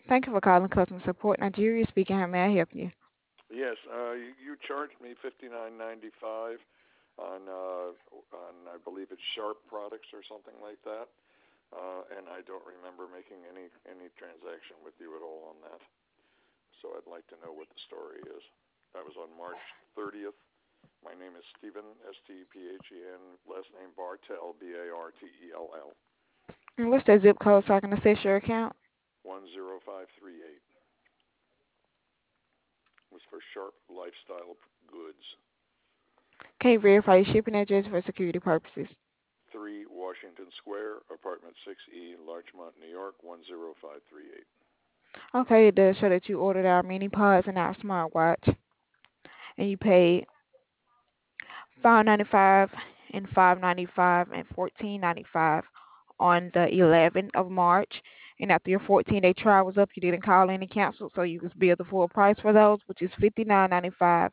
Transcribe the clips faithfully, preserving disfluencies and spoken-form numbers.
Thank you for calling customer support. Nigeria speaking. How may I help you? Yes, uh, you, you charged me fifty nine ninety five on uh, on I believe it's Sharp products or something like that, uh, and I don't remember making any any transaction with you at all on that. So I'd like to know what the story is. That was on March thirtieth. My name is Stephen, S T P H E N, last name Bartell, B A R T E L L, And what's that zip code so I can assess your account? one zero five three eight. It was for Sharp Lifestyle Goods, Can you verify your shipping address for security purposes? three Washington Square, apartment six E, Larchmont, New York, one zero five three eight. Okay, it does show that you ordered our mini pods and our smartwatch, and you paid five ninety-five and five ninety-five and fourteen ninety-five on the eleventh of March. And after your fourteen day trial was up, you didn't call in and cancel, so you was billed the full price for those, which is fifty-nine ninety-five.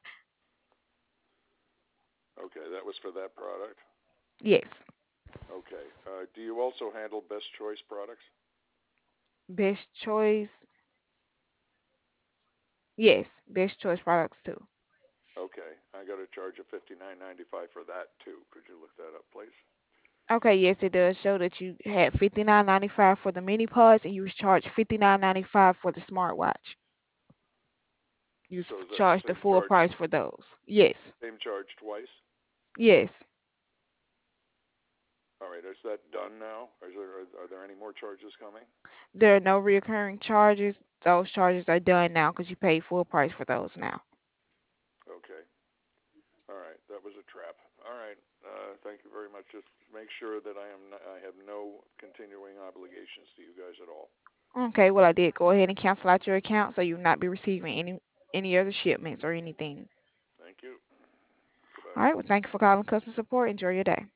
Okay, that was for that product. Yes. Okay. Uh, do you also handle Best Choice products? Best choice. Yes, best choice products too. Okay, I got to charge a fifty nine ninety five for that too. Could you look that up, please? Okay, yes, it does show that you had fifty-nine ninety-five for the mini pods and you was charged fifty-nine ninety-five for the smartwatch. You was So is that the charged the same full charge? price for those. Yes. Same charge twice? Yes. All right. Is that done now? Is there are, are there any more charges coming? There are no recurring charges. Those charges are done now because you paid full price for those now. Okay. All right. That was a trap. All right. Uh, thank you very much. Just make sure that I am n- I have no continuing obligations to you guys at all. Okay, well I did go ahead and cancel out your account so you will not be receiving any any other shipments or anything. Thank you. All Goodbye. right, well thank you for calling customer support. Enjoy your day.